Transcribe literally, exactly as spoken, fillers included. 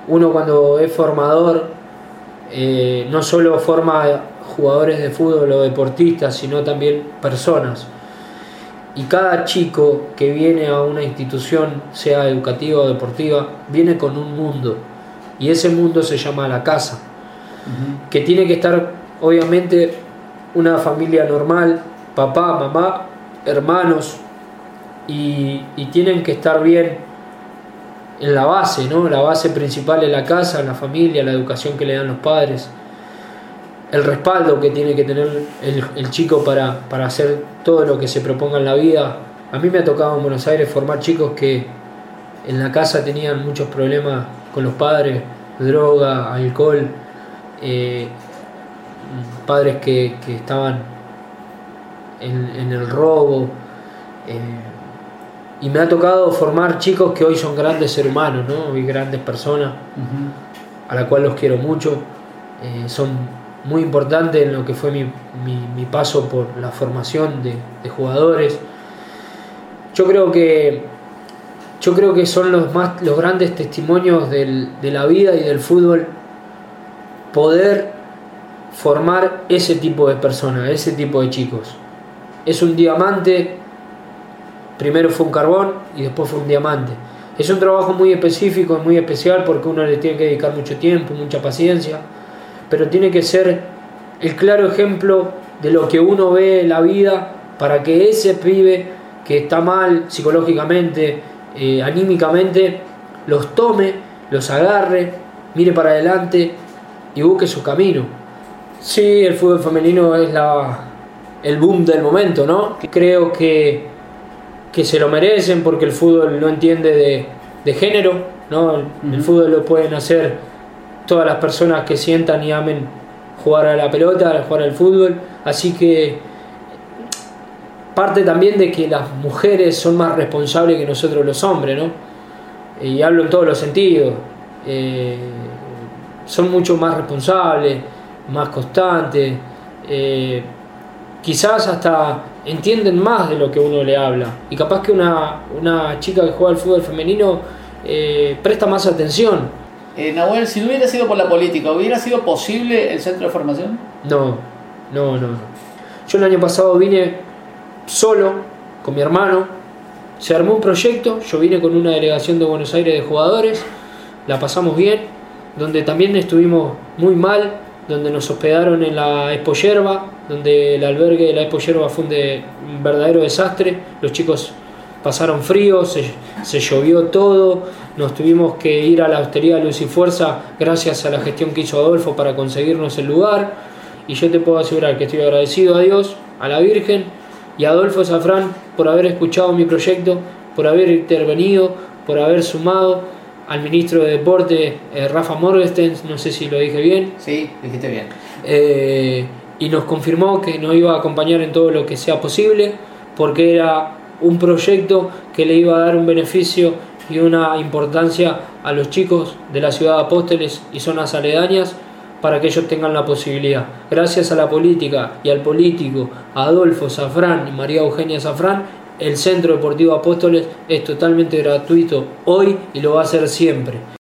uno cuando es formador eh, no solo forma jugadores de fútbol o deportistas, sino también personas. Y cada chico que viene a una institución, sea educativa o deportiva, viene con un mundo. Y ese mundo se llama la casa. Uh-huh. Que tiene que estar, obviamente, una familia normal, papá, mamá, hermanos, y, y tienen que estar bien en la base, ¿no? La base principal es la casa, la familia, la educación que le dan los padres, el respaldo que tiene que tener el, el chico para, para hacer todo lo que se proponga en la vida. A mí me ha tocado en Buenos Aires formar chicos que en la casa tenían muchos problemas con los padres, droga, alcohol, eh, padres que, que estaban en, en el robo, eh, y me ha tocado formar chicos que hoy son grandes seres humanos, ¿no? Y grandes personas, uh-huh. a la cual los quiero mucho. Eh, son muy importantes en lo que fue mi, mi, mi paso por la formación de, de jugadores. Yo creo que yo creo que son los más los grandes testimonios del, de la vida y del fútbol, poder formar ese tipo de personas, ese tipo de chicos. Es un diamante. Primero fue un carbón y después fue un diamante. Es un trabajo muy específico, muy especial, porque uno le tiene que dedicar mucho tiempo, mucha paciencia, pero tiene que ser el claro ejemplo de lo que uno ve en la vida, para que ese pibe que está mal psicológicamente, eh, anímicamente, los tome, los agarre, mire para adelante y busque su camino. Sí, el fútbol femenino es la, el boom del momento, ¿no? Creo que que se lo merecen, porque el fútbol no entiende de, de género, ¿no? El, uh-huh. el fútbol lo pueden hacer todas las personas que sientan y amen jugar a la pelota, jugar al fútbol. Así que parte también de que las mujeres son más responsables que nosotros los hombres, ¿no? Y hablo en todos los sentidos. Eh, son mucho más responsables, más constantes, eh, quizás hasta entienden más de lo que uno le habla, y capaz que una, una chica que juega al fútbol femenino eh, presta más atención. Eh, Nahuel, si no hubiera sido por la política, ¿hubiera sido posible el centro de formación? No, no, no. Yo el año pasado vine solo, con mi hermano, se armó un proyecto, yo vine con una delegación de Buenos Aires de jugadores, la pasamos bien, donde también estuvimos muy mal, donde nos hospedaron en la Expo Yerba, donde el albergue de la Expo Yerba fue un, de, un verdadero desastre. Los chicos pasaron frío, se, se llovió todo, nos tuvimos que ir a la hostería Luz y Fuerza gracias a la gestión que hizo Adolfo para conseguirnos el lugar, y yo te puedo asegurar que estoy agradecido a Dios, a la Virgen y a Adolfo Zafrán por haber escuchado mi proyecto, por haber intervenido, por haber sumado al ministro de Deporte, eh, Rafa Morgenstern, no sé si lo dije bien. Sí, dijiste bien. Eh, y nos confirmó que nos iba a acompañar en todo lo que sea posible, porque era un proyecto que le iba a dar un beneficio y una importancia a los chicos de la ciudad de Apóstoles y zonas aledañas, para que ellos tengan la posibilidad. Gracias a la política y al político, a Adolfo Zafrán y María Eugenia Zafrán, el Centro Deportivo Apóstoles es totalmente gratuito hoy y lo va a ser siempre.